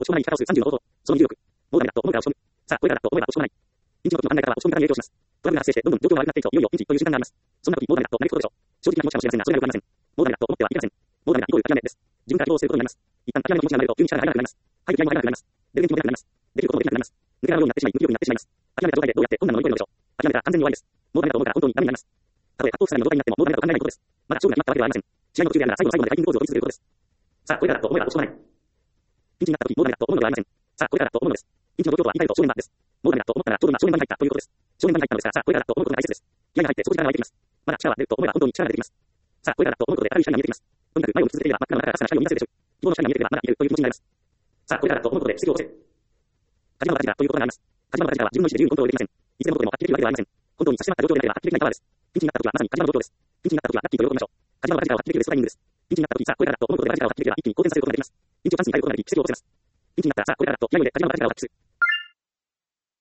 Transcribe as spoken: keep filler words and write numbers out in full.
落ち込まない生き方をするさんじゅうの方法。そのにじゅうろく。もうダメだと思うから落ち込む。さあ、これからだと思えば落ち込まない。ピンチの時の考え方は落ち込み方に影響します。トラブルが発生して、どんどん状況が悪くなっていくと、いよいよピンチという瞬間があります。そんな時、もうダメだとなることでしょう。正直な気持ちかもしれませんが、それがよくありません。もうダメだと思ってはいけません。もうダメだイコール諦めです。自分から希望することになります。一旦諦めの気持ちが生まれると、急に力が入らなくなります。はい、気合も入らなくなります。出る元気も出なくなります。できることもできなくなります。抜け殻のようになってしまい、無気力になってしまいます。諦めた状態でどうやって困難を乗り越えるのでしょう。諦めたら完全に終わりです。もうダメだと思うから本当にダメになります。たとえ葛藤すらの状態になっても、もうダメだと考えないことです。まだ勝負が決まったわけではありません。試合の途中であるなら最後の最後までファイティングポーズを取り続けることです。さあ、これからだと思えば落ち込まない。ピンチになった時、もうダメだと思うのではありません。さあ、これからだと思うのです。ピンチの状況とは言い換えると正念場です。もうダメだと思ったらちょうど今正念場に入ったということです。正念場に入ったのですから、さあ、これからだと思うことが大切です。気合が入って少し力が湧いてきます。まだ力は出ると思えば本当に力が出てきます。さあ、これからだと思うことで明るい光が見えてきます。とにかく前を見続けていれば真っ暗の中からさらな光を見出せるでしょう。希望の光が見えていればまだいるという気持ちになります。さあ、これからだと思うことで出力をせ。カジマの形だということがあります。カジマの形は自分の意思で自由にコントロールできません。いつでもどこでも発揮できるわけではありません。本当に差し迫った状況でなければ発揮できないパワーです。ピンチになった時はまさにカジマの状況です。ピンチになった時はラッキーと喜びましょう。カジマの形を発揮できるベストタイミングです。ピンチになった時、さあ、これからだと思うことでカジマを発揮できれば一気に好転させることができます。ピンチをチャンスに変えることができ、出力をせます。ピンチになったらさあ、これからだと気合を入れカジマの形を発揮する。